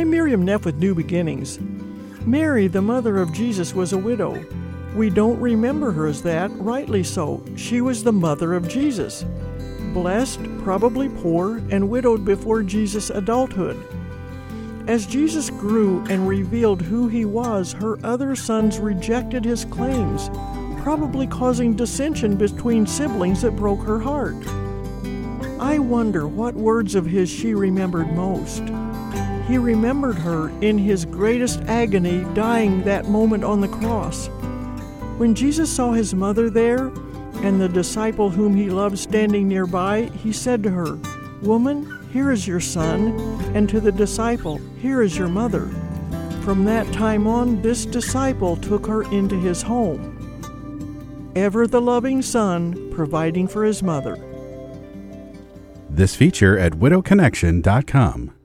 I'm Miriam Neff with New Beginnings. Mary, the mother of Jesus, was a widow. We don't remember her as that, rightly so. She was the mother of Jesus. Blessed, probably poor, and widowed before Jesus' adulthood. As Jesus grew and revealed who he was, her other sons rejected his claims, probably causing dissension between siblings that broke her heart. I wonder what words of his she remembered most. He remembered her in his greatest agony, dying that moment on the cross. When Jesus saw his mother there and the disciple whom he loved standing nearby, he said to her, "Woman, here is your son," and to the disciple, "Here is your mother." From that time on, this disciple took her into his home. Ever the loving son, providing for his mother. This feature at widowconnection.com.